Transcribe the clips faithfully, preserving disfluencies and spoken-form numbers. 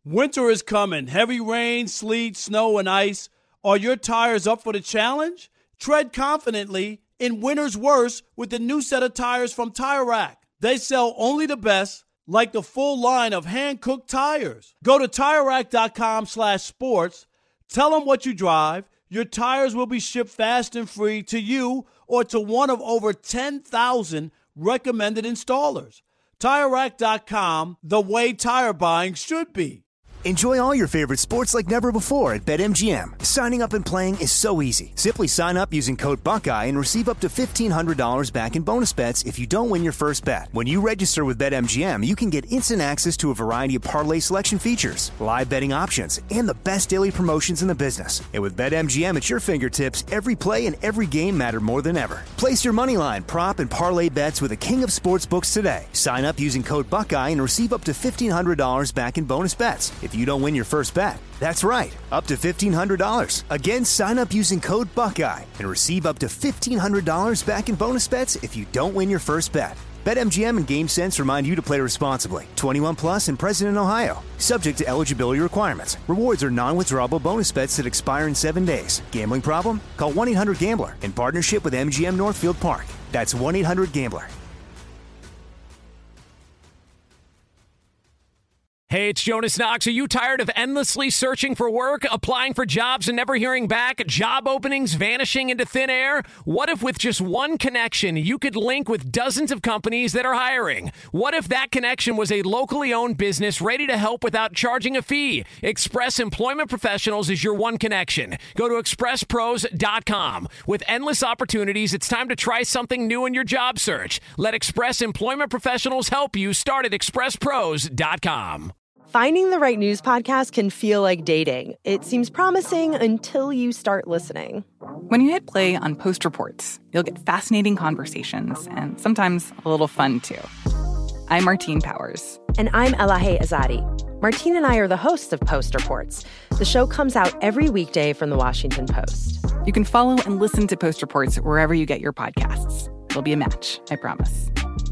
Winter is coming. Heavy rain, sleet, snow, and ice. Are your tires up for the challenge? Tread confidently in winter's worst with the new set of tires from Tire Rack. They sell only the best, like the full line of hand-cooked tires. Go to TireRack.com slash sports. Tell them what you drive. Your tires will be shipped fast and free to you or to one of over ten thousand recommended installers. Tire Rack dot com, the way tire buying should be. Enjoy all your favorite sports like never before at BetMGM. Signing up and playing is so easy. Simply sign up using code Buckeye and receive up to fifteen hundred dollars back in bonus bets if you don't win your first bet. When you register with BetMGM, you can get instant access to a variety of parlay selection features, live betting options, and the best daily promotions in the business. And with BetMGM at your fingertips, every play and every game matter more than ever. Place your moneyline, prop, and parlay bets with the king of sportsbooks today. Sign up using code Buckeye and receive up to fifteen hundred dollars back in bonus bets if you don't win your first bet. That's right, up to fifteen hundred dollars. Again, sign up using code Buckeye and receive up to fifteen hundred dollars back in bonus bets if you don't win your first bet. BetMGM and GameSense remind you to play responsibly. twenty-one plus and present in Ohio. Subject to eligibility requirements. Rewards are non-withdrawable bonus bets that expire in seven days. Gambling problem? Call one eight hundred gambler in partnership with M G M Northfield Park. That's one eight hundred gambler. Hey, it's Jonas Knox. Are you tired of endlessly searching for work, applying for jobs and never hearing back, job openings vanishing into thin air? What if with just one connection, you could link with dozens of companies that are hiring? What if that connection was a locally owned business ready to help without charging a fee? Express Employment Professionals is your one connection. Go to express pros dot com. With endless opportunities, it's time to try something new in your job search. Let Express Employment Professionals help you. Start at express pros dot com. Finding the right news podcast can feel like dating. It seems promising until you start listening. When you hit play on Post Reports, you'll get fascinating conversations and sometimes a little fun, too. I'm Martine Powers. And I'm Elahe Azadi. Martine and I are the hosts of Post Reports. The show comes out every weekday from the Washington Post. You can follow and listen to Post Reports wherever you get your podcasts. It'll be a match, I promise.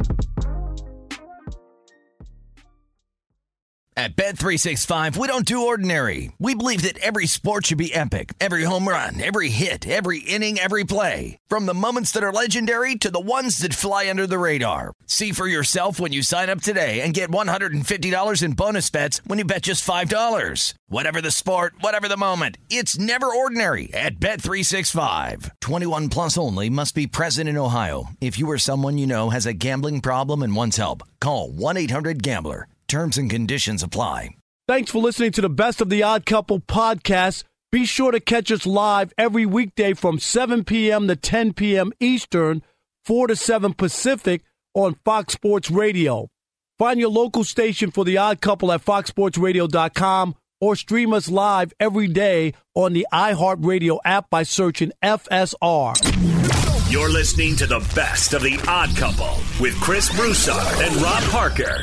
At Bet three sixty-five, we don't do ordinary. We believe that every sport should be epic. Every home run, every hit, every inning, every play. From the moments that are legendary to the ones that fly under the radar. See for yourself when you sign up today and get one hundred fifty dollars in bonus bets when you bet just five dollars. Whatever the sport, whatever the moment, it's never ordinary at Bet three sixty-five. twenty-one plus only. Must be present in Ohio. If you or someone you know has a gambling problem and wants help, call one eight hundred gambler. Terms and conditions apply. Thanks for listening to the Best of the Odd Couple podcast. Be sure to catch us live every weekday from seven p.m. to ten p.m. Eastern, four to seven Pacific on Fox Sports Radio. Find your local station for The Odd Couple at fox sports radio dot com or stream us live every day on the iHeartRadio app by searching F S R. You're listening to the Best of the Odd Couple with Chris Broussard and Rob Parker.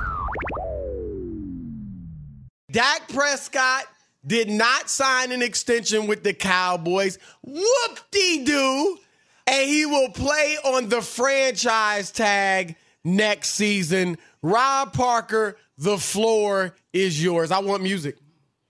Dak Prescott did not sign an extension with the Cowboys. Whoop-de-doo. And he will play on the franchise tag next season. Rob Parker, the floor is yours. I want music.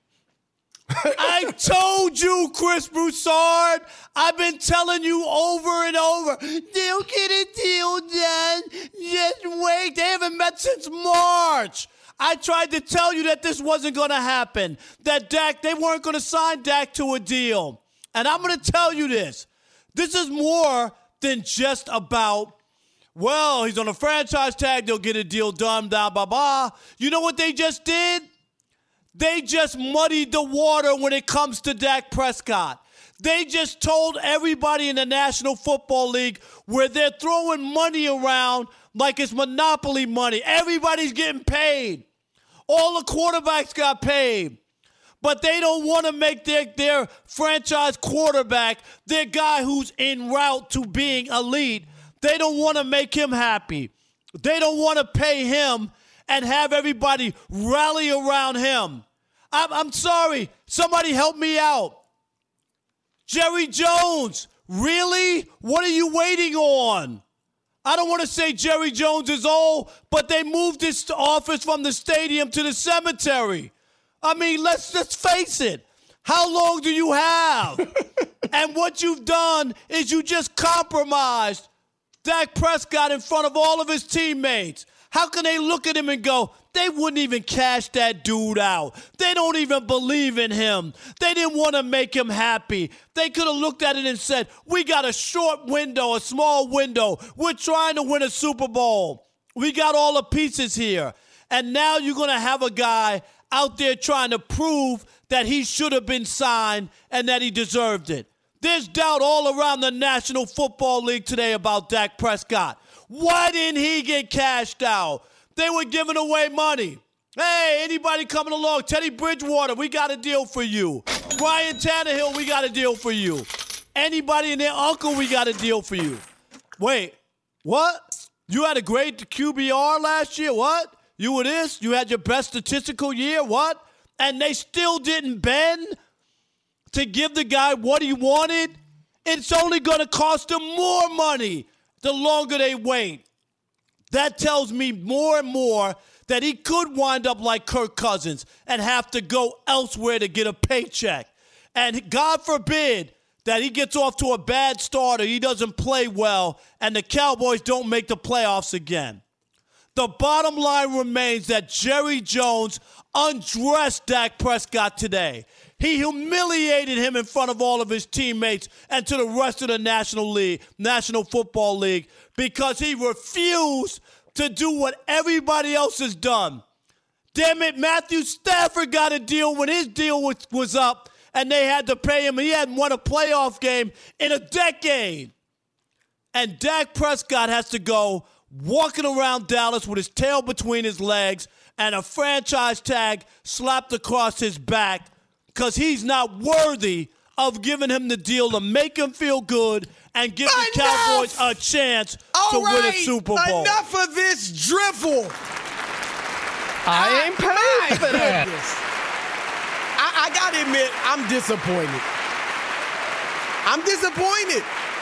I told you, Chris Broussard. I've been telling you over and over. They'll get a deal done. Just wait. They haven't met since March. I tried to tell you that this wasn't going to happen, that Dak, they weren't going to sign Dak to a deal. And I'm going to tell you this. This is more than just about, well, he's on a franchise tag, they'll get a deal done, blah, blah, blah. You know what they just did? They just muddied the water when it comes to Dak Prescott. They just told everybody in the National Football League where they're throwing money around like it's monopoly money. Everybody's getting paid. All the quarterbacks got paid. But they don't want to make their, their franchise quarterback, their guy who's en route to being elite, they don't want to make him happy. They don't want to pay him and have everybody rally around him. I'm, I'm sorry. Somebody help me out. Jerry Jones, really? What are you waiting on? I don't want to say Jerry Jones is old, but they moved his office from the stadium to the cemetery. I mean, let's just face it. How long do you have? And what you've done is you just compromised Dak Prescott in front of all of his teammates. How can they look at him and go, they wouldn't even cash that dude out. They don't even believe in him. They didn't want to make him happy. They could have looked at it and said, we got a short window, a small window. We're trying to win a Super Bowl. We got all the pieces here. And now you're going to have a guy out there trying to prove that he should have been signed and that he deserved it. There's doubt all around the National Football League today about Dak Prescott. Why didn't he get cashed out? They were giving away money. Hey, anybody coming along? Teddy Bridgewater, we got a deal for you. Ryan Tannehill, we got a deal for you. Anybody and their uncle, we got a deal for you. Wait, what? You had a great Q B R last year? What? You were this? You had your best statistical year? What? And they still didn't bend to give the guy what he wanted? It's only going to cost him more money the longer they wait. That tells me more and more that he could wind up like Kirk Cousins and have to go elsewhere to get a paycheck. And God forbid that he gets off to a bad start or he doesn't play well and the Cowboys don't make the playoffs again. The bottom line remains that Jerry Jones undressed Dak Prescott today. He humiliated him in front of all of his teammates and to the rest of the National League, National Football League, because he refused to do what everybody else has done. Damn it, Matthew Stafford got a deal when his deal was, was up, and they had to pay him. He hadn't won a playoff game in a decade. And Dak Prescott has to go walking around Dallas with his tail between his legs and a franchise tag slapped across his back because he's not worthy of giving him the deal to make him feel good and give Enough! the Cowboys a chance All to right. win a Super Bowl. Enough of this drivel. I ain't paid for that. I, I got to admit, I'm disappointed. I'm disappointed.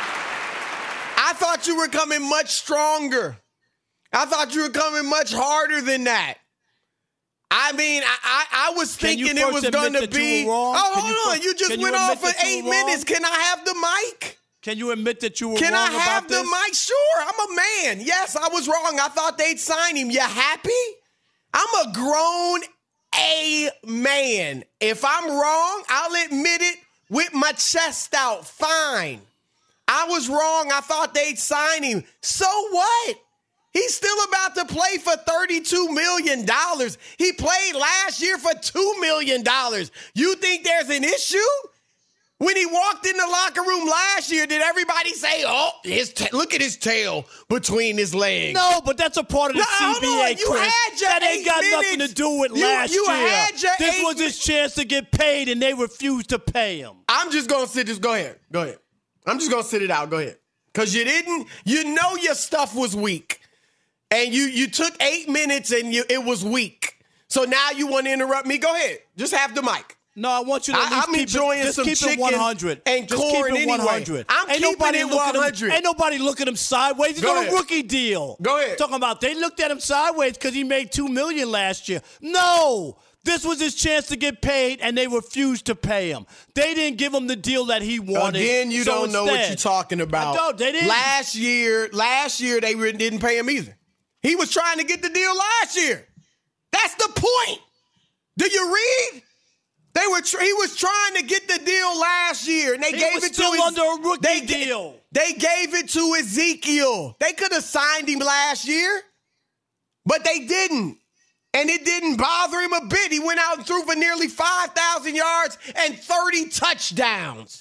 I thought you were coming much stronger. I thought you were coming much harder than that. I mean, I I, I was thinking it was going to be. Oh, hold you on. You just went off for eight minutes. Can I have the mic? Can you admit that you were Can wrong I have about the this? mic? Sure. I'm a man. Yes, I was wrong. I thought they'd sign him. You happy? I'm a grown A man. If I'm wrong, I'll admit it with my chest out. Fine. I was wrong. I thought they'd sign him. So what? He's still about to play for thirty-two million dollars. He played last year for two million dollars. You think there's an issue? When he walked in the locker room last year, did everybody say, oh, his ta- look at his tail between his legs? No, but that's a part of the no, C B A, you Chris. Had your that ain't got minutes. nothing to do with you, last you year. Had your this was his chance to get paid, and they refused to pay him. I'm just going to sit this. Go ahead. Go ahead. I'm just going to sit it out. Go ahead. Because you didn't, you know your stuff was weak. And you you took eight minutes and you, it was weak. So now you want to interrupt me? Go ahead. Just have the mic. No, I want you to at least I'm keep enjoying it, just some keep chicken it one hundred. and just corn keep it anyway. one hundred. I'm ain't keeping nobody it look at one hundred. Him, ain't nobody look at him sideways. He's Go on ahead. a rookie deal. Go ahead. Talking about they looked at him sideways because he made two million dollars last year. No. This was his chance to get paid, and they refused to pay him. They didn't give him the deal that he wanted. Again, you so don't instead, know what you're talking about. I don't. They didn't. Last year, last year they didn't pay him either. He was trying to get the deal last year. That's the point. Do you read? They were. Tr- he was trying to get the deal last year, and they he gave was it still to his, under a rookie they, deal. They gave it to Ezekiel. They could have signed him last year, but they didn't. And it didn't bother him a bit. He went out and threw for nearly five thousand yards and thirty touchdowns.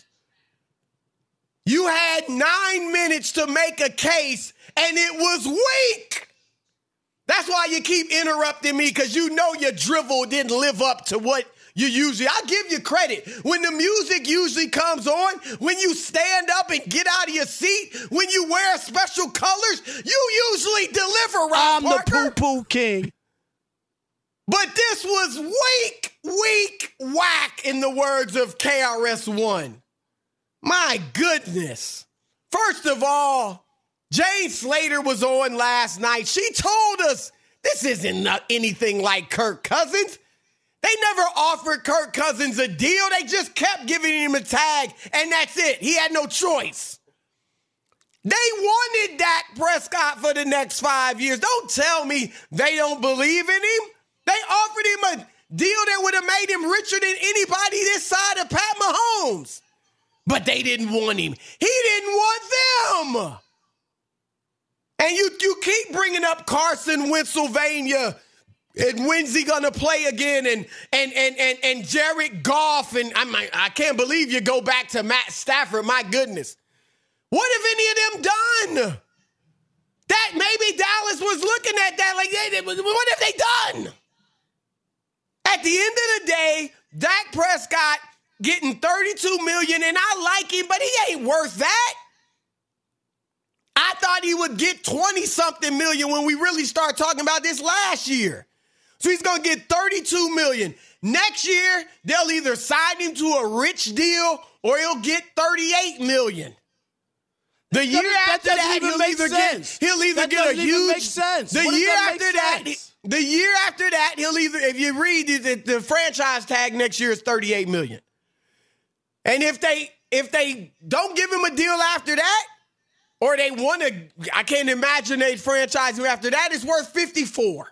You had nine minutes to make a case, and it was weak. That's why you keep interrupting me, because you know your drivel didn't live up to what you usually. I'll give you credit. When the music usually comes on, when you stand up and get out of your seat, when you wear special colors, you usually deliver, Rob I'm Parker. the poo-poo king. But this was weak, weak whack, in the words of K R S One. My goodness. First of all, Jane Slater was on last night. She told us this isn't anything like Kirk Cousins. They never offered Kirk Cousins a deal. They just kept giving him a tag, and that's it. He had no choice. They wanted Dak Prescott for the next five years. Don't tell me they don't believe in him. They offered him a deal that would have made him richer than anybody this side of Pat Mahomes. But they didn't want him. He didn't want them. And you, you keep bringing up Carson Pennsylvania, and when's he gonna play again? And and and and and Jared Goff, and I might, I can't believe you go back to Matt Stafford. My goodness, what have any of them done? That maybe Dallas was looking at that like, they, what have they done? At the end of the day, Dak Prescott getting thirty-two million dollars, and I like him, but he ain't worth that. I thought he would get twenty-something million when we really started talking about this last year. So he's going to get thirty-two million dollars. Next year, they'll either sign him to a rich deal or he'll get thirty-eight million dollars. The year that, after that, that, he'll either sense. get he'll either that get a huge. Make sense. The what year that after that, sense? the year after that, he'll either, if you read it, the franchise tag next year is thirty-eight million dollars. And if they if they don't give him a deal after that, or they want to, I can't imagine they franchise him after that, it's worth fifty-four.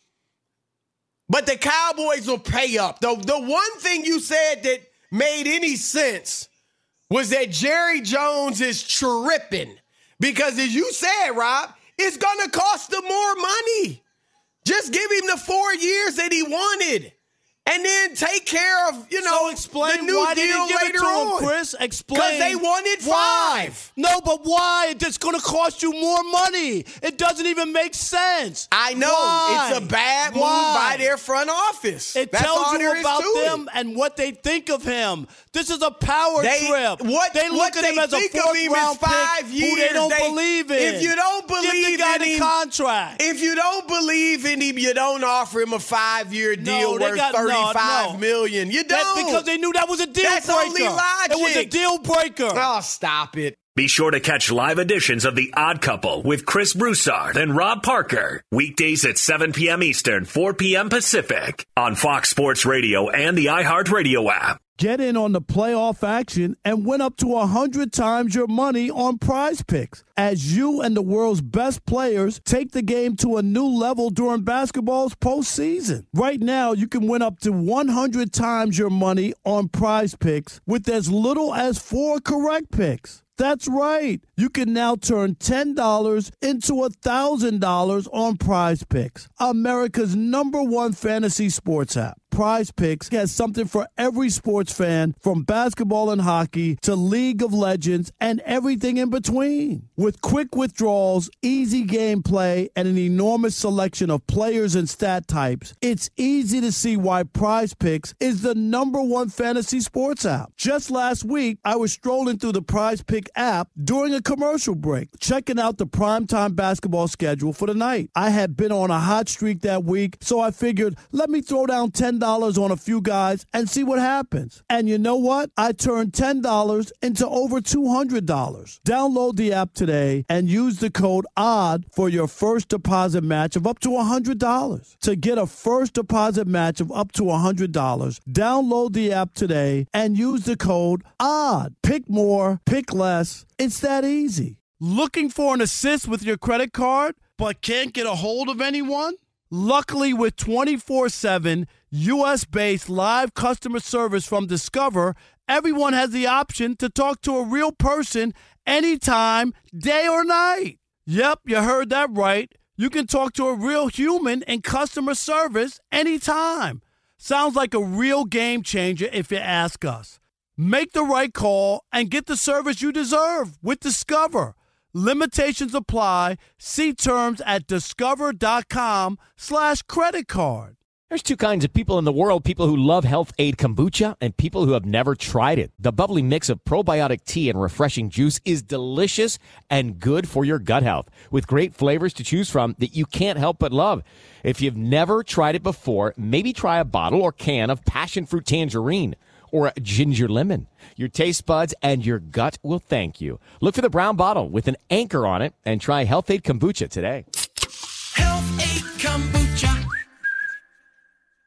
But the Cowboys will pay up. The, the one thing you said that made any sense was that Jerry Jones is tripping. Because as you said, Rob, it's going to cost them more money. Just give him the four years that he wanted. And then take care of, you know, so explain the new why deal they didn't give later it to on. him, Chris. Explain. Because they wanted why. five. No, but why? It's going to cost you more money. It doesn't even make sense. I know. Why? It's a bad move why? by their front office. It That's tells all you there about is to them it. and what they think of him. This is a power They, trip. what, they look what at they him as a think of fourth him round is five pick years. who they don't They- believe in. If you don't believe Give the guy in the him, contract. If you don't believe in him, you don't offer him a five-year deal No, they worth got- no, thirty-five no. million. You That- don't. because they knew that was a deal That's breaker. only logic. It was a deal breaker. Oh, stop it. Be sure to catch live editions of The Odd Couple with Chris Broussard and Rob Parker. Weekdays at seven p.m. Eastern, four p.m. Pacific on Fox Sports Radio and the iHeartRadio app. Get in on the playoff action and win up to one hundred times your money on Prize Picks as you and the world's best players take the game to a new level during basketball's postseason. Right now, you can win up to one hundred times your money on Prize Picks with as little as four correct picks. That's right. You can now turn ten dollars into one thousand dollars on Prize Picks, America's number one fantasy sports app. Prize Picks has something for every sports fan, from basketball and hockey to League of Legends and everything in between. With quick withdrawals, easy gameplay, and an enormous selection of players and stat types, it's easy to see why Prize Picks is the number one fantasy sports app. Just last week, I was strolling through the Prize Pick app during a commercial break, checking out the primetime basketball schedule for the night. I had been on a hot streak that week, so I figured, let me throw down ten dollars on a few guys and see what happens. And you know what? I turned ten dollars into over two hundred dollars. Download the app today and use the code ODD for your first deposit match of up to one hundred dollars. To get a first deposit match of up to one hundred dollars, download the app today and use the code ODD. Pick more, pick less. It's that easy. Looking for an assist with your credit card but can't get a hold of anyone? Luckily, with twenty-four seven U S-based live customer service from Discover, everyone has the option to talk to a real person anytime, day or night. Yep, you heard that right. You can talk to a real human in customer service anytime. Sounds like a real game changer if you ask us. Make the right call and get the service you deserve with Discover. Limitations apply. See terms at discover.com slash credit card. There's two kinds of people in the world, people who love Health Aid Kombucha and people who have never tried it. The bubbly mix of probiotic tea and refreshing juice is delicious and good for your gut health, with great flavors to choose from that you can't help but love. If you've never tried it before, maybe try a bottle or can of passion fruit tangerine or ginger lemon. Your taste buds and your gut will thank you. Look for the brown bottle with an anchor on it and try Health Aid Kombucha today. Health Aid Kombucha.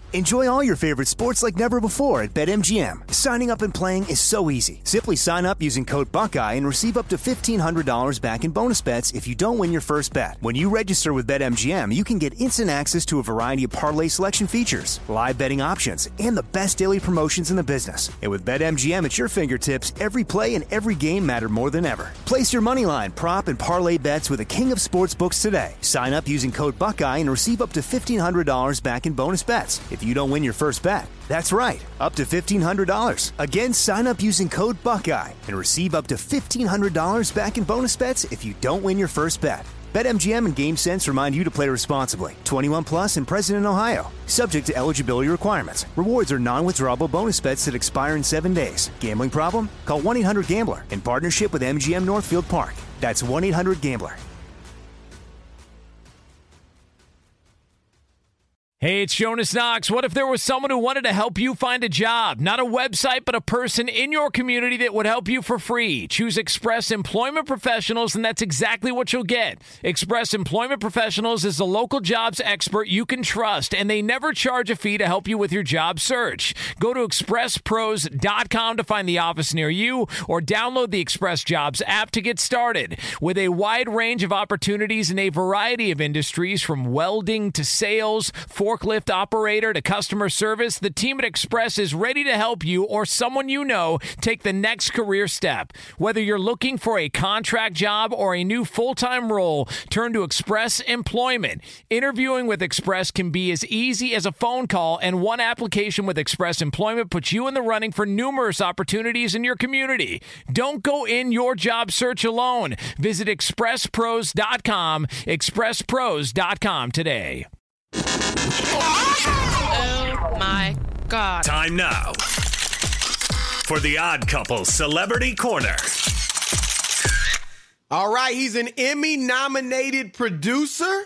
Enjoy all your favorite sports like never before at BetMGM. Signing up and playing is so easy. Simply sign up using code Buckeye and receive up to fifteen hundred dollars back in bonus bets if you don't win your first bet. When you register with BetMGM, you can get instant access to a variety of parlay selection features, live betting options, and the best daily promotions in the business. And with BetMGM at your fingertips, every play and every game matter more than ever. Place your moneyline, prop, and parlay bets with the king of sportsbooks today. Sign up using code Buckeye and receive up to fifteen hundred dollars back in bonus bets if you don't win your first bet. That's right, up to fifteen hundred dollars. Again, sign up using code Buckeye and receive up to fifteen hundred dollars back in bonus bets if you don't win your first bet. BetMGM and GameSense remind you to play responsibly. twenty-one plus and present in Ohio. Subject to eligibility requirements. Rewards are non-withdrawable bonus bets that expire in seven days. Gambling problem? Call one eight hundred gambler in partnership with M G M Northfield Park. That's one eight hundred gambler. Hey, it's Jonas Knox. What if there was someone who wanted to help you find a job? Not a website, but a person in your community that would help you for free. Choose Express Employment Professionals, and that's exactly what you'll get. Express Employment Professionals is the local jobs expert you can trust, and they never charge a fee to help you with your job search. Go to express pros dot com to find the office near you, or download the Express Jobs app to get started. With a wide range of opportunities in a variety of industries, from welding to sales, forklift operator to customer service, the team at Express is ready to help you or someone you know take the next career step. Whether you're looking for a contract job or a new full-time role, turn to Express Employment. Interviewing with Express can be as easy as a phone call, and one application with Express Employment puts you in the running for numerous opportunities in your community. Don't go in your job search alone. Visit express pros dot com, express pros dot com today. Oh my God. Time now for the Odd Couple Celebrity Corner. All right, he's an Emmy-nominated producer.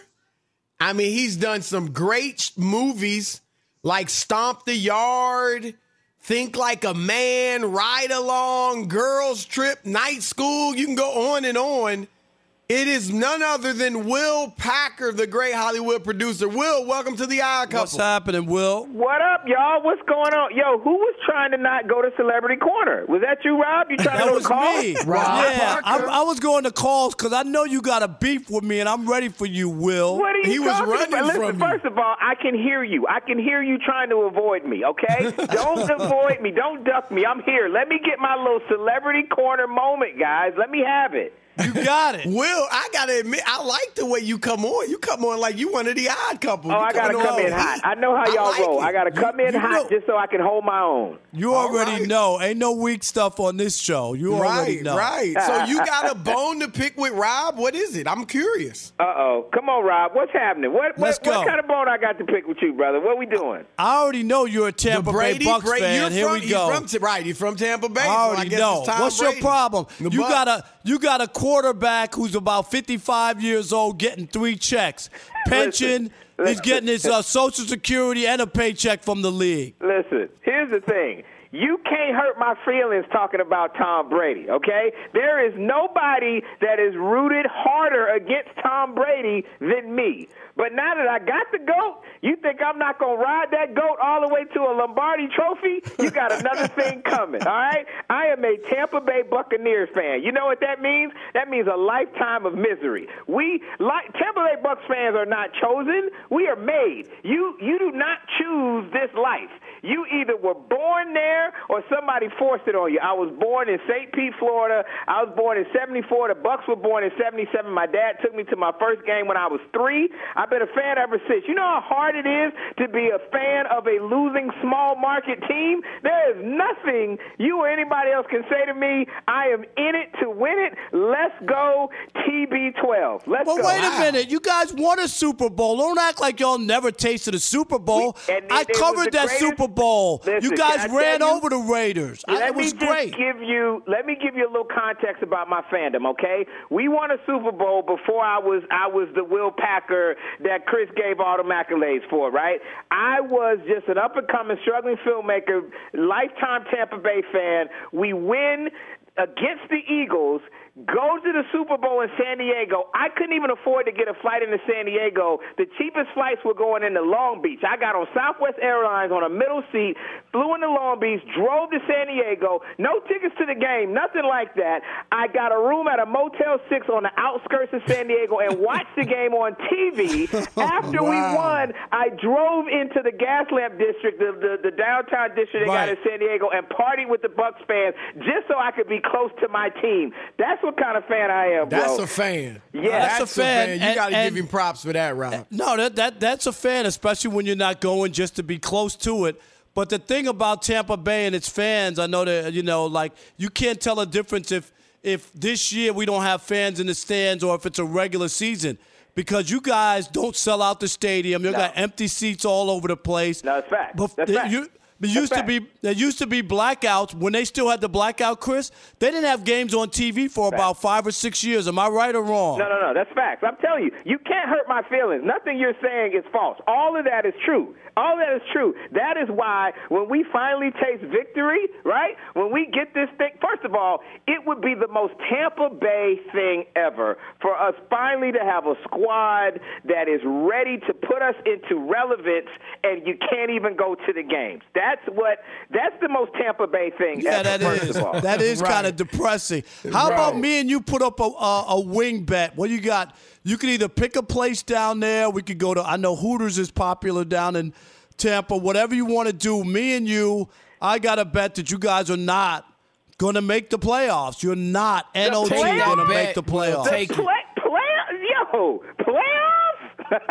I mean, he's done some great movies like Stomp the Yard, Think Like a Man, Ride Along, Girls Trip, Night School. You can go on and on. It is none other than Will Packer, the great Hollywood producer. Will, welcome to the Odd Couple. What's happening, Will? What up, y'all? What's going on? Yo, who was trying to not go to Celebrity Corner? Was that you, Rob? You trying that to go was to calls? me. Rob Yeah, I, Parker. I was going to calls because I know you got a beef with me, and I'm ready for you, Will. What are you He was talking running about? Listen, from you. first of all, I can hear you. I can hear you trying to avoid me, okay? Don't avoid me. Don't duck me. I'm here. Let me get my little Celebrity Corner moment, guys. Let me have it. You got it. Will, I got to admit, I like the way you come on. You come on like you one of the Odd Couple. Oh, You I got to coming come on in heat. hot. I know how I y'all like roll. it. I got to come in you hot know- just so I can hold my own. You All already right. know. Ain't no weak stuff on this show. You already Right, know. right. So you got a bone to pick with Rob? What is it? I'm curious. Uh-oh. Come on, Rob. What's happening? What, Let's what, what go. kind of bone I got to pick with you, brother? What we doing? I already know you're a Tampa the Brady, Bay Bucks Brady, fan. you're Here from, we you're go. From, T- right, you're from Tampa Bay. I so I already guess know. it's Tom What's Brady. your problem? The You Bucs. got a you got a quarterback who's about fifty-five years old getting three checks. Pension. Listen, He's listen. getting his uh, Social Security and a paycheck from the league. Listen, here's the thing. You can't hurt my feelings talking about Tom Brady, okay? There is nobody that is rooted harder against Tom Brady than me. But now that I got the GOAT, you think I'm not going to ride that GOAT all the way to a Lombardi trophy? You got another thing coming, all right? I am a Tampa Bay Buccaneers fan. You know what that means? That means a lifetime of misery. We, like Tampa Bay Bucs fans, are not chosen. We are made. You, you do not choose this life. You either were born there or somebody forced it on you. I was born in Saint Pete, Florida. I was born in seventy-four. The Bucks were born in seventy-seven. My dad took me to my first game when I was three. I've been a fan ever since. You know how hard it is to be a fan of a losing small market team? There is nothing you or anybody else can say to me. I am in it to win it. Let's go T B twelve. Let's Well, go. wait a minute. You guys won a Super Bowl. Don't act like y'all never tasted a Super Bowl. We- and it- I it was covered the that greatest- Super Bowl. Listen, you guys can I ran tell you- over the Raiders. I, Let it was me just great. give you. Let me give you a little context about my fandom. Okay, we won a Super Bowl before I was. I was the Will Packer that Chris gave all the accolades for. Right? I was just an up and coming, struggling filmmaker, lifetime Tampa Bay fan. We win against the Eagles, Go to the Super Bowl in San Diego. I couldn't even afford to get a flight into San Diego. The cheapest flights were going into Long Beach. I got on Southwest Airlines on a middle seat, flew into Long Beach, drove to San Diego, no tickets to the game, nothing like that. I got a room at a Motel six on the outskirts of San Diego and watched the game on T V. After wow. we won, I drove into the Gaslamp District, the, the, the downtown district they right. got in San Diego, and partied with the Bucs fans just so I could be close to my team. That's what kind of fan I am, bro. That's a fan. Yeah, that's, that's a fan. A fan. You got to give him props for that, Rob. No, that, that that's a fan, especially when you're not going just to be close to it. But the thing about Tampa Bay and its fans, I know that, you know, like, you can't tell a difference if if this year we don't have fans in the stands or if it's a regular season, because you guys don't sell out the stadium. You no. got empty seats all over the place. No, that's fact. But that's fact. You, There used to be there used to be blackouts when they still had the blackout, Chris. They didn't have games on T V for about five or six years. Am I right or wrong? No, no, no. That's facts. I'm telling you, you can't hurt my feelings. Nothing you're saying is false. All of that is true. All of that is true. That is why when we finally taste victory, right, when we get this thing, first of all, it would be the most Tampa Bay thing ever for us finally to have a squad that is ready to put us into relevance, and you can't even go to the games. That's what. That's the most Tampa Bay thing. Yeah, ever, that first is. Of all. That is right. kind of depressing. How right. about me and you put up a, a a wing bet? What you got? You can either pick a place down there. We could go to. I know Hooters is popular down in Tampa. Whatever you want to do. Me and you. I got to bet that you guys are not going to make the playoffs. You're not N O G going to make the playoffs. The play, play, yo, playoffs.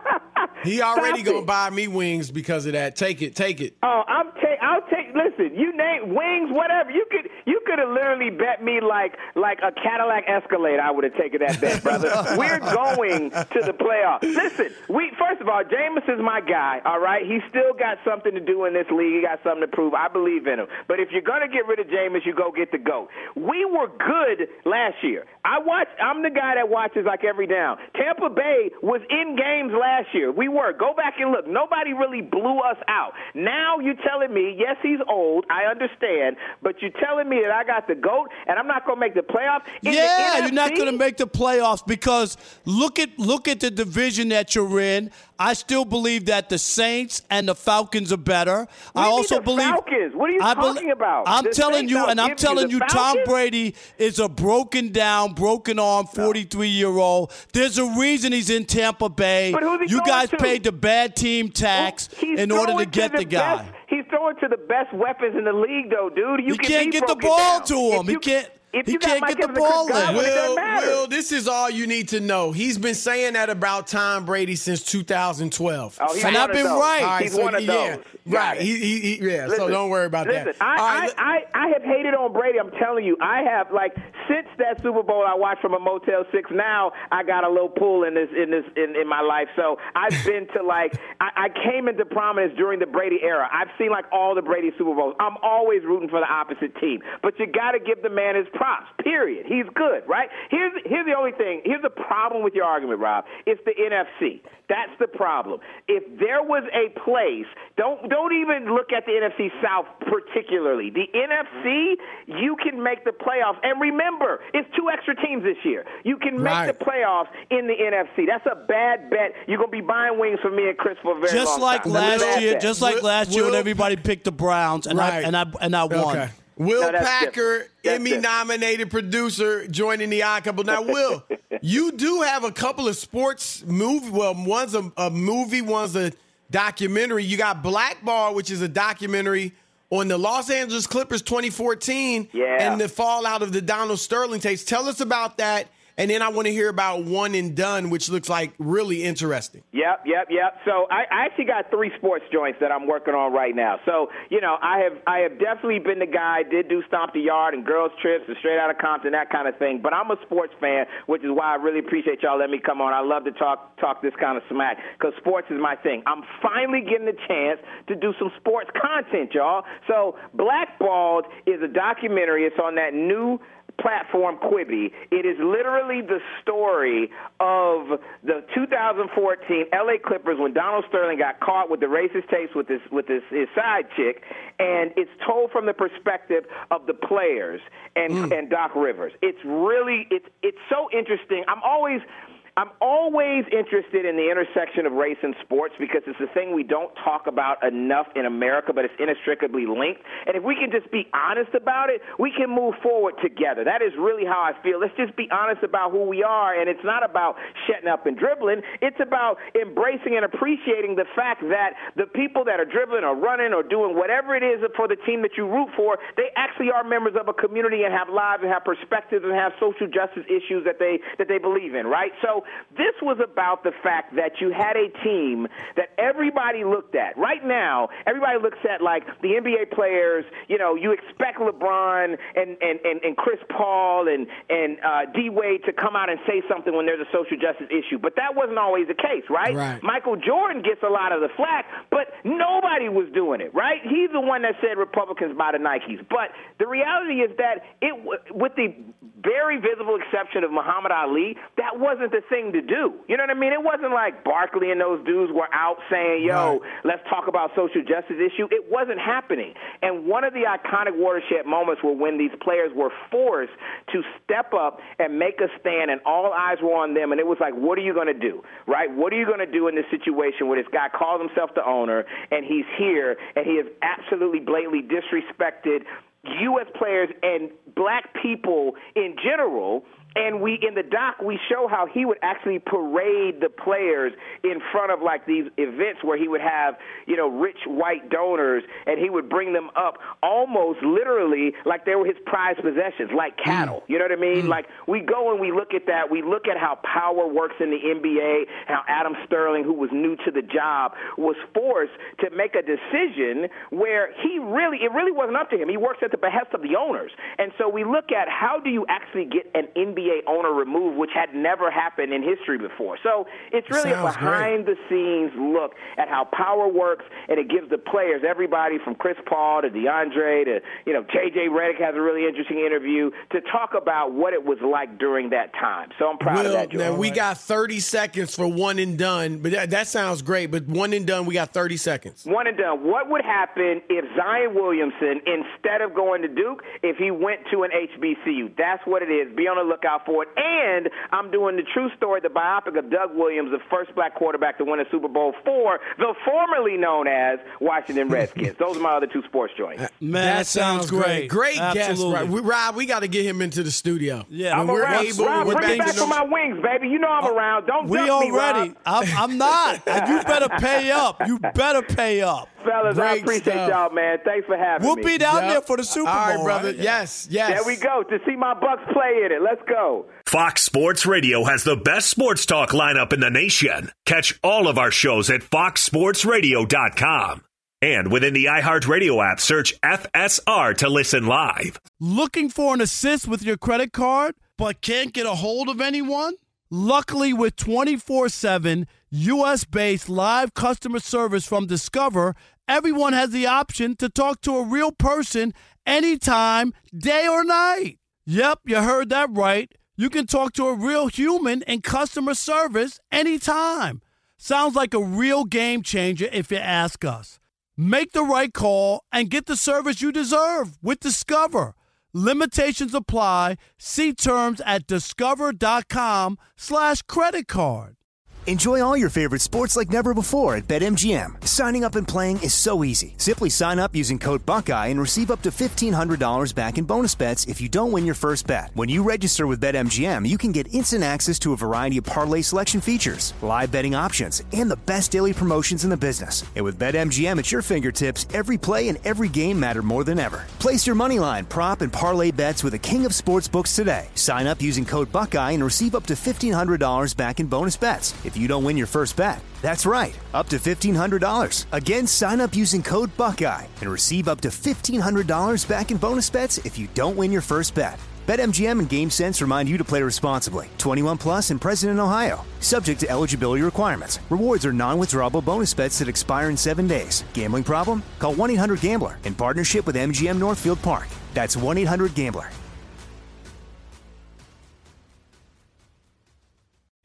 He already gonna buy me wings because of that. Take it, take it. Oh, I'm take. I'll take. Listen, you name wings, whatever. You could. You could have literally bet me like like a Cadillac Escalade. I would have taken that bet, brother. We're going to the playoffs. Listen, we first of all, Jameis is my guy. All right, he's still got something to do in this league. He got something to prove. I believe in him. But if you're gonna get rid of Jameis, you go get the GOAT. We were good last year. I watch. I'm the guy that watches like every down. Tampa Bay was in games last year. We were. Go back and look. Nobody really blew us out. Now you're telling me, yes, he's old. I understand. But you're telling me that I got the GOAT and I'm not going to make the playoffs? In yeah, the you're not going to make the playoffs because look at look at the division that you're in. I still believe that the Saints and the Falcons are better. What I do you also mean the believe Falcons? What are you I talking be, about? I'm The telling Saints you, don't and I'm give telling you you, the Tom Falcons? Brady is a broken down, broken arm, forty-three year old. There's a reason he's in Tampa Bay. But who's he you throwing guys to? paid the bad team tax He's in order to throwing get the the guy. Best, he's throwing to the best weapons in the league, though, dude. You he can can't be get the broken ball down. to him. If He you, can't. If He you can't got get Mike the Evans, ball Chris in. Godwin, it doesn't Will, matter. Will, this is all you need to know. He's been saying that about Tom Brady since two thousand twelve. Oh, he's And one I've of been those. right. All right, He's so, one of yeah, those. right. He, he, he, yeah. Listen, so don't worry about listen, that. I, All right, I, I, I have hated on Brady. I'm telling you, I have like since that Super Bowl I watched from a Motel Six. Now I got a little pull in this in this in, in my life. So I've been to like I, I came into prominence during the Brady era. I've seen like all the Brady Super Bowls. I'm always rooting for the opposite team, but you got to give the man his props. Period. He's good, right? Here's here's the only thing. Here's the problem with your argument, Rob. It's the N F C. That's the problem. If there was a place, don't don't even look at the N F C South particularly. The N F C, you can make the playoffs. And remember, it's two extra teams this year. You can make Right. the playoffs in the N F C. That's a bad bet. You're going to be buying wings from me and Chris for a very Just long like time. That's a last bad year, bet. just like Will- last year when Will- everybody picked the Browns and I Right. and I and I won. Okay. Will No, that's Packer, different. That's Emmy-nominated producer, joining the Odd Couple. Now, Will, you do have a couple of sports movie. Well, one's a, a movie, one's a documentary. You got Blackball, which is a documentary on the Los Angeles Clippers twenty fourteen Yeah. and the fallout of the Donald Sterling tapes. Tell us about that, and then I want to hear about One and Done, which looks like really interesting. Yep, yep, yep. So I, I actually got three sports joints that I'm working on right now. So, you know, I have I have definitely been the guy, did do Stomp the Yard and girls trips and Straight Outta Compton, that kind of thing. But I'm a sports fan, which is why I really appreciate y'all letting me come on. I love to talk talk this kind of smack because sports is my thing. I'm finally getting a chance to do some sports content, y'all. So Blackballed is a documentary. It's on that new platform Quibi. It is literally the story of the two thousand fourteen L A Clippers when Donald Sterling got caught with the racist tapes with his with his, his side chick, and it's told from the perspective of the players and, mm. and Doc Rivers. It's really it's it's so interesting. I'm always I'm always interested in the intersection of race and sports because it's a thing we don't talk about enough in America, but it's inextricably linked. And if we can just be honest about it, we can move forward together. That is really how I feel. Let's just be honest about who we are, and it's not about shutting up and dribbling. It's about embracing and appreciating the fact that the people that are dribbling or running or doing whatever it is for the team that you root for, they actually are members of a community and have lives and have perspectives and have social justice issues that they that they believe in, right? So this was about the fact that you had a team that everybody looked at. Right now, everybody looks at, like, the N B A players. You know, you expect LeBron and, and, and, and Chris Paul and, and uh, D-Wade to come out and say something when there's a social justice issue. But that wasn't always the case, right? right? Michael Jordan gets a lot of the flack, but nobody was doing it, right? He's the one that said Republicans buy the Nikes. But the reality is that, it, with the very visible exception of Muhammad Ali, that wasn't the thing to do. You know what I mean? It wasn't like Barkley and those dudes were out saying, yo, right. let's talk about social justice issue. It wasn't happening. And one of the iconic watershed moments were when these players were forced to step up and make a stand, and all eyes were on them. And it was like, what are you going to do, right? What are you going to do in this situation where this guy calls himself the owner, and he's here, and he has absolutely blatantly disrespected U S players and black people in general? And we, in the doc, we show how he would actually parade the players in front of, like, these events where he would have, you know, rich white donors, and he would bring them up almost literally like they were his prized possessions, like cattle. Mm. You know what I mean? Mm. Like, we go and we look at that. We look at how power works in the N B A, how Adam Sterling, who was new to the job, was forced to make a decision where he really, it really wasn't up to him. He works at the behest of the owners. And so we look at how do you actually get an N B A owner removed, which had never happened in history before. So it's really Sounds a behind-the-scenes look at how power works, and it gives the players, everybody from Chris Paul to DeAndre to, you know, J J Redick has a really interesting interview to talk about what it was like during that time. So I'm proud Will, of that, Joe. Now, we got thirty seconds for one and done, but that, that sounds great, but one and done, we got thirty seconds. One and done. What would happen if Zion Williamson, instead of going to Duke, if he went to an H B C U? That's what it is. Be on the lookout for it. And I'm doing the true story, the biopic of Doug Williams, the first black quarterback to win a Super Bowl for the formerly known as Washington Redskins. Those are my other two sports joints. Man, that, that sounds, sounds great. Great Absolutely. guest, right? We, Rob, we got to get him into the studio. Yeah, I'm around. Able, Rob, bring me back for my wings, baby. You know I'm around. Don't we dump already. me, Rob. I'm, I'm not. And you better pay up. You better pay up. Fellas, Great I appreciate stuff. y'all, man. Thanks for having we'll me. We'll be down yep. there for the Super Bowl. All right, brother. Right? Yes, yes. There we go. To see my Bucks play in it. Let's go. Fox Sports Radio has the best sports talk lineup in the nation. Catch all of our shows at fox sports radio dot com. And within the iHeartRadio app, search F S R to listen live. Looking for an assist with your credit card, but can't get a hold of anyone? Luckily, with twenty-four seven U S-based live customer service from Discover, everyone has the option to talk to a real person anytime, day or night. Yep, you heard that right. You can talk to a real human in customer service anytime. Sounds like a real game changer if you ask us. Make the right call and get the service you deserve with Discover. Limitations apply. See terms at discover.com slash credit card. Enjoy all your favorite sports like never before at BetMGM. Signing up and playing is so easy. Simply sign up using code Buckeye and receive up to fifteen hundred dollars back in bonus bets if you don't win your first bet. When you register with BetMGM, you can get instant access to a variety of parlay selection features, live betting options, and the best daily promotions in the business. And with BetMGM at your fingertips, every play and every game matter more than ever. Place your moneyline, prop, and parlay bets with the king of sportsbooks today. Sign up using code Buckeye and receive up to fifteen hundred dollars back in bonus bets if you don't win your first bet. That's right, up to fifteen hundred dollars. Again, sign up using code Buckeye and receive up to fifteen hundred dollars back in bonus bets if you don't win your first bet. BetMGM and GameSense remind you to play responsibly. twenty-one plus and present in Ohio. Subject to eligibility requirements. Rewards are non-withdrawable bonus bets that expire in seven days. Gambling problem? Call one eight hundred gambler in partnership with M G M Northfield Park. That's one eight hundred gambler.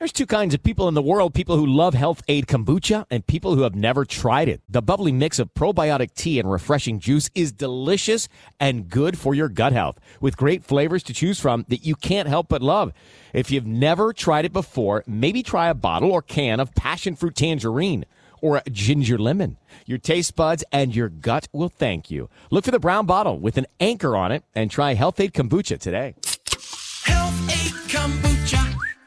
There's two kinds of people in the world, people who love Health Aid Kombucha and people who have never tried it. The bubbly mix of probiotic tea and refreshing juice is delicious and good for your gut health, with great flavors to choose from that you can't help but love. If you've never tried it before, maybe try a bottle or can of passion fruit tangerine or a ginger lemon. Your taste buds and your gut will thank you. Look for the brown bottle with an anchor on it and try Health Aid Kombucha today. Health Aid Kombucha.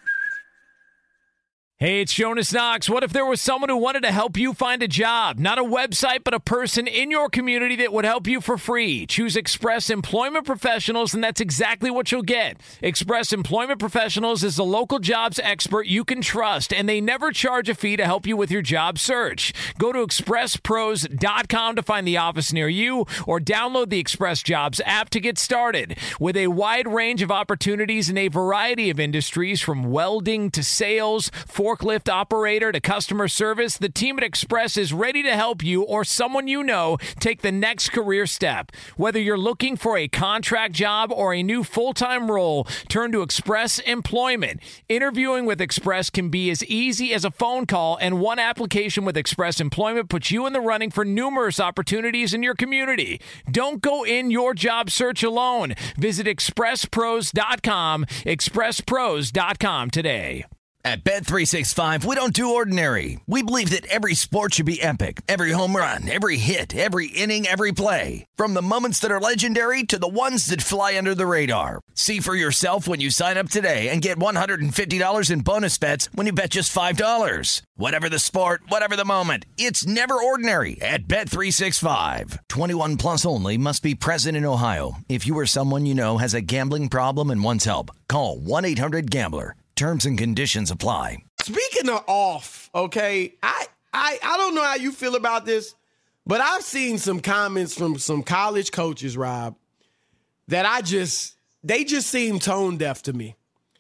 Hey, it's Jonas Knox. What if there was someone who wanted to help you find a job? Not a website, but a person in your community that would help you for free. Choose Express Employment Professionals, and that's exactly what you'll get. Express Employment Professionals is the local jobs expert you can trust, and they never charge a fee to help you with your job search. Go to express pros dot com to find the office near you, or download the Express Jobs app to get started. With a wide range of opportunities in a variety of industries, from welding to sales, forklift operator to customer service, the team at Express is ready to help you or someone you know take the next career step. Whether you're looking for a contract job or a new full-time role, turn to Express Employment. Interviewing with Express can be as easy as a phone call, and one application with Express Employment puts you in the running for numerous opportunities in your community. Don't go in your job search alone. Visit express pros dot com, express pros dot com today. At Bet three sixty-five, we don't do ordinary. We believe that every sport should be epic. Every home run, every hit, every inning, every play. From the moments that are legendary to the ones that fly under the radar. See for yourself when you sign up today and get one hundred fifty dollars in bonus bets when you bet just five dollars. Whatever the sport, whatever the moment, it's never ordinary at Bet three sixty-five. twenty-one plus only. Must be present in Ohio. If you or someone you know has a gambling problem and wants help, call one eight hundred gambler. Terms and conditions apply. Speaking of off, okay, I, I I don't know how you feel about this, but I've seen some comments from some college coaches, Rob, that I just, they just seem tone deaf to me.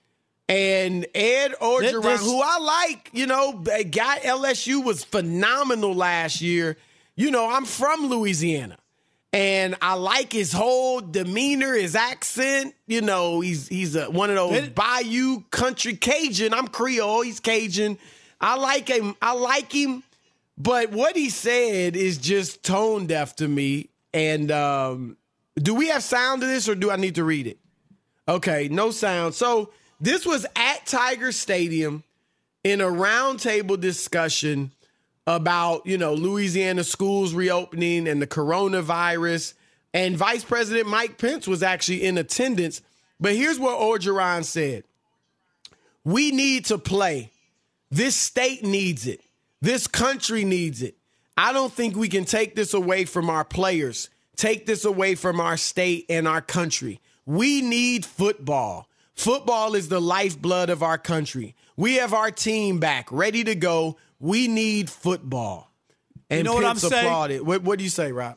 And Ed Orgeron, this, who I like, you know, guy L S U was phenomenal last year. You know, I'm from Louisiana. And I like his whole demeanor, his accent. You know, he's he's a, one of those Bayou country Cajun. I'm Creole. He's Cajun. I like him. I like him. But what he said is just tone deaf to me. And um, do we have sound of this, or do I need to read it? Okay, no sound. So this was at Tiger Stadium in a roundtable discussion about, you know, Louisiana schools reopening and the coronavirus. And Vice President Mike Pence was actually in attendance. But here's what Orgeron said. We need to play. This state needs it. This country needs it. I don't think we can take this away from our players, take this away from our state and our country. We need football. Football is the lifeblood of our country. We have our team back, ready to go. We need football. And you know what I'm Pence saying? applauded. What, what do you say, Rob?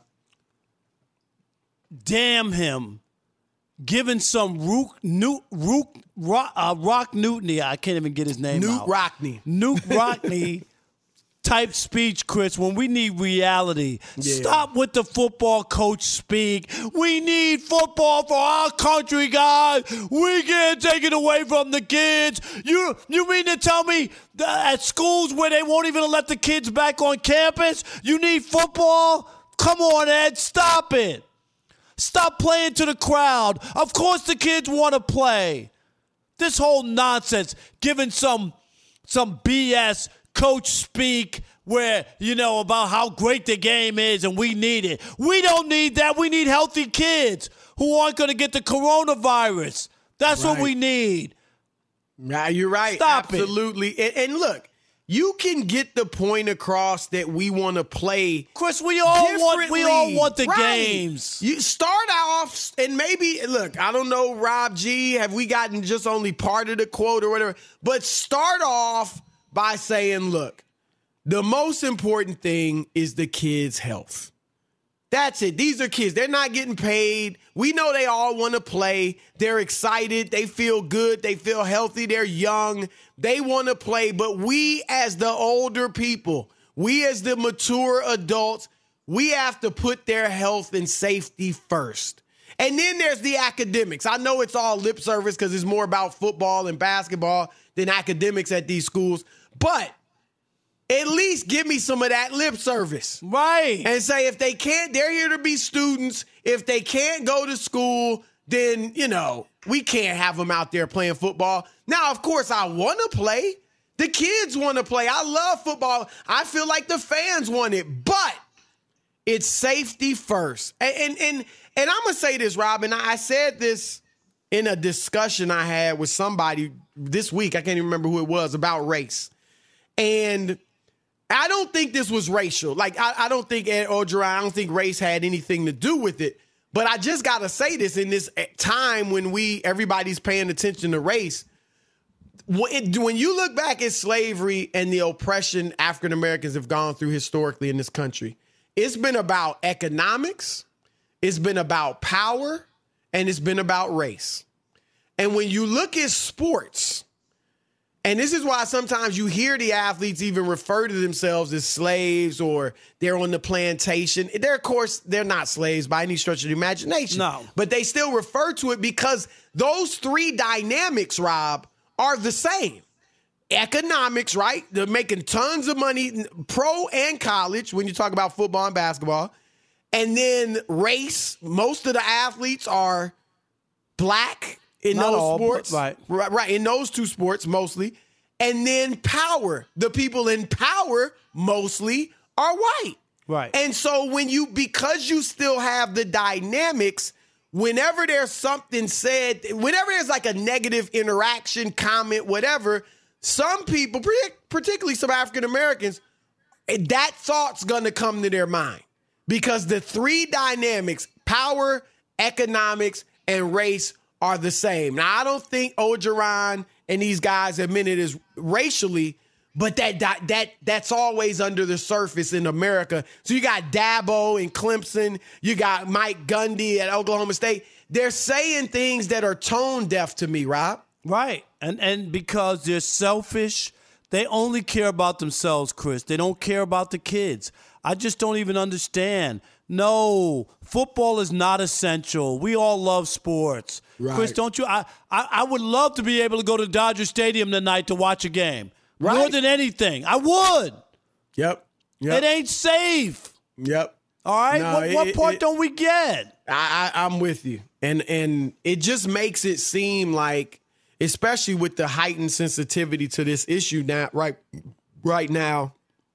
Damn him. Giving some Rook, Newt, Rook, Rock, uh, Rock Newtony, I can't even get his name Newt out. Rockney. Newt Rockney type speech, Chris, when we need reality. Yeah. Stop with the football coach speak. We need football for our country, guys. We can't take it away from the kids. You you mean to tell me that at schools where they won't even let the kids back on campus, you need football? Come on, Ed, stop it. Stop playing to the crowd. Of course the kids want to play. This whole nonsense, giving some some B S coach speak where, you know, about how great the game is and we need it. We don't need that. We need healthy kids who aren't going to get the coronavirus. That's right. What we need. Nah, you're right. Stop Absolutely. it. And, and look, you can get the point across that we want to play. Chris, we all want we all want the right. games. You start off and maybe look, I don't know, Rob G, have we gotten just only part of the quote or whatever? But start off by saying, look, the most important thing is the kids' health. That's it. These are kids. They're not getting paid. We know they all want to play. They're excited. They feel good. They feel healthy. They're young. They want to play. But we as the older people, we as the mature adults, we have to put their health and safety first. And then there's the academics. I know it's all lip service because it's more about football and basketball than academics at these schools. But at least give me some of that lip service. Right. And say if they can't, they're here to be students. If they can't go to school, then, you know, we can't have them out there playing football. Now, of course, I want to play. The kids want to play. I love football. I feel like the fans want it. But it's safety first. And and and, and I'm going to say this, Robin. I said this in a discussion I had with somebody this week. I can't even remember who it was, about race. And I don't think this was racial. Like, I, I don't think Ed Orgeron, I don't think race had anything to do with it. But I just got to say this in this time when we everybody's paying attention to race. When you look back at slavery and the oppression African Americans have gone through historically in this country, it's been about economics, it's been about power, and it's been about race. And when you look at sports, and this is why sometimes you hear the athletes even refer to themselves as slaves or they're on the plantation. They're, of course, they're not slaves by any stretch of the imagination. No. But they still refer to it because those three dynamics, Rob, are the same. Economics, right? They're making tons of money, pro and college, when you talk about football and basketball. And then race, most of the athletes are black in Not those all, sports. right. right. Right, in those two sports mostly. And then power. The people in power mostly are white. Right. And so when you, because you still have the dynamics, whenever there's something said, whenever there's like a negative interaction, comment, whatever, some people, particularly some African Americans, that thought's going to come to their mind. Because the three dynamics, power, economics, and race, are the same. Now, I don't think Orgeron and these guys admit it as racially, but that, that that that's always under the surface in America. So you got Dabo in Clemson, you got Mike Gundy at Oklahoma State. They're saying things that are tone deaf to me, Rob. Right. And and because they're selfish, they only care about themselves, Chris. They don't care about the kids. I just don't even understand. No, football is not essential. We all love sports. Right. Chris, don't you? I, I, I would love to be able to go to Dodger Stadium tonight to watch a game. Right. More than anything. I would. Yep. Yep. It ain't safe. Yep. All right? No, what it, what part it, don't we get? I, I, I'm with you. And and it just makes it seem like, especially with the heightened sensitivity to this issue now, right, right now,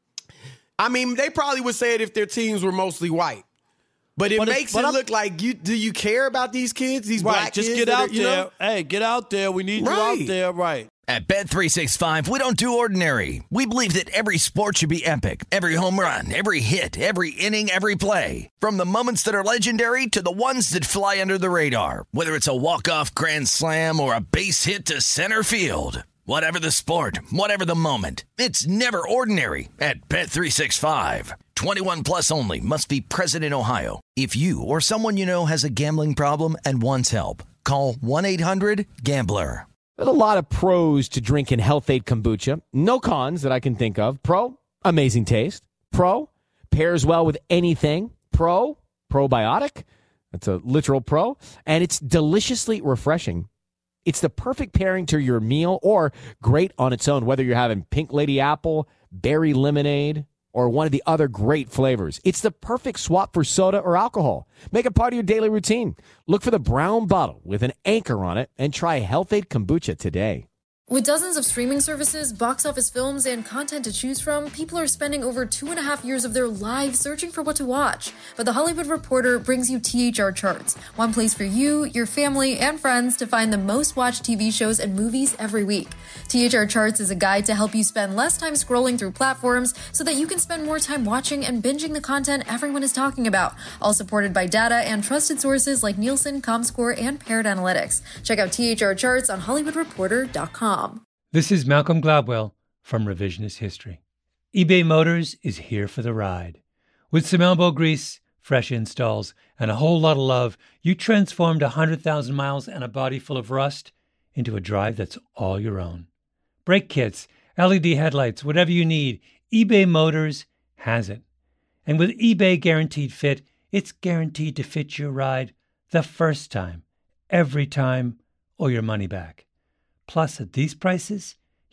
I mean, they probably would say it if their teams were mostly white. But it But it's- makes but it I'm- look like, you do you care about these kids, these Right. black Just kids? get that out are, you there. know? Hey, get out there. We need you Right. out there. Right. At Bet three sixty-five, we don't do ordinary. We believe that every sport should be epic. Every home run, every hit, every inning, every play. From the moments that are legendary to the ones that fly under the radar. Whether it's a walk-off grand slam or a base hit to center field. Whatever the sport, whatever the moment. It's never ordinary at Bet three sixty-five. twenty-one plus only. Must be present in Ohio. If you or someone you know has a gambling problem and wants help, call one eight hundred gambler. There's a lot of pros to drinking Health-Ade Kombucha. No cons that I can think of. Pro, amazing taste. Pro, pairs well with anything. Pro, probiotic. That's a literal pro. And it's deliciously refreshing. It's the perfect pairing to your meal or great on its own, whether you're having Pink Lady Apple, Berry Lemonade, or one of the other great flavors. It's the perfect swap for soda or alcohol. Make it part of your daily routine. Look for the brown bottle with an anchor on it and try Health-Ade Kombucha today. With dozens of streaming services, box office films, and content to choose from, people are spending over two and a half years of their lives searching for what to watch. But The Hollywood Reporter brings you T H R Charts, one place for you, your family, and friends to find the most watched T V shows and movies every week. T H R Charts is a guide to help you spend less time scrolling through platforms so that you can spend more time watching and binging the content everyone is talking about, all supported by data and trusted sources like Nielsen, Comscore, and Parrot Analytics. Check out T H R Charts on hollywood reporter dot com. This is Malcolm Gladwell from Revisionist History. eBay Motors is here for the ride. With some elbow grease, fresh installs, and a whole lot of love, you transformed one hundred thousand miles and a body full of rust into a drive that's all your own. Brake kits, L E D headlights, whatever you need, eBay Motors has it. And with eBay Guaranteed Fit, it's guaranteed to fit your ride the first time, every time, or your money back. Plus, at these prices,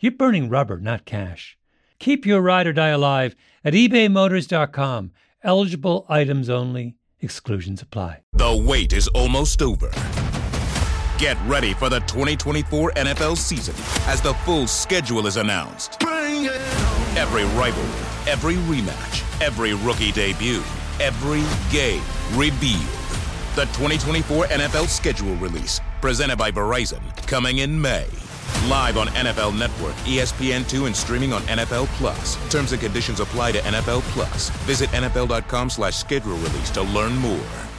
You're burning rubber, not cash. Keep your ride or die alive at ebay motors dot com. Eligible items only. Exclusions apply. The wait is almost over. Get ready for the twenty twenty-four N F L season as the full schedule is announced. Bring it on. Every rivalry, every rematch, every rookie debut, every game revealed. The twenty twenty-four N F L schedule release, presented by Verizon, coming in May. Live on N F L Network, E S P N two, and streaming on N F L Plus. Terms and conditions apply to N F L Plus. Visit N F L dot com slash schedule release to learn more.